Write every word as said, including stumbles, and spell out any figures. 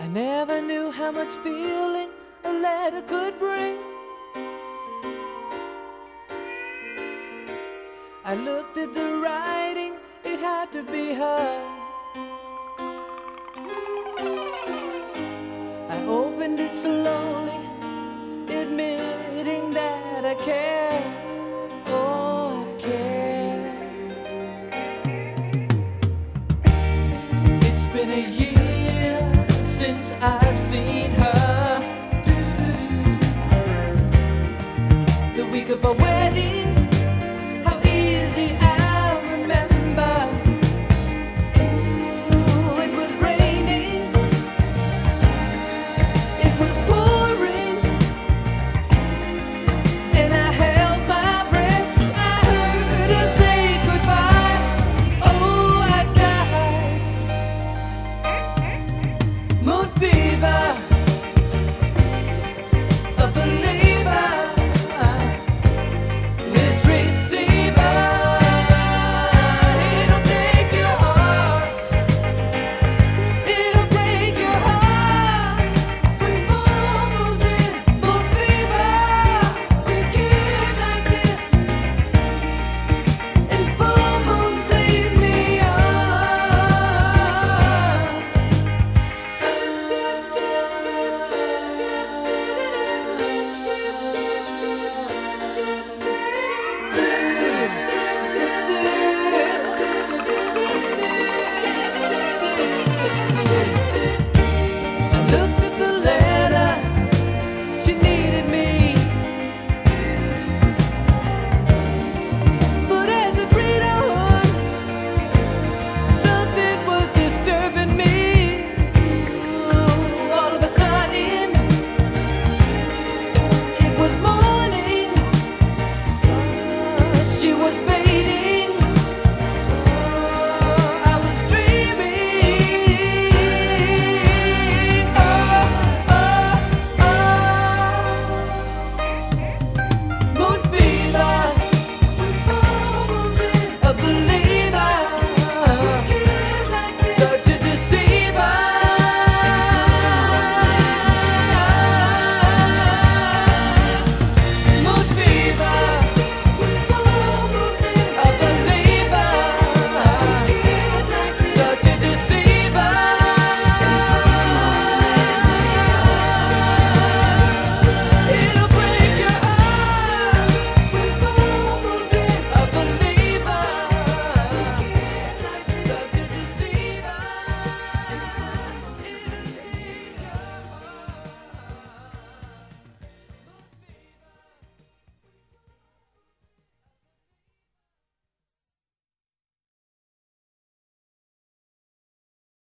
I never knew how much feeling a letter could bring. I looked at the writing, it had to be her. I opened it slowly, admitting that I cared. Oh, I cared. It's been a year since I've seen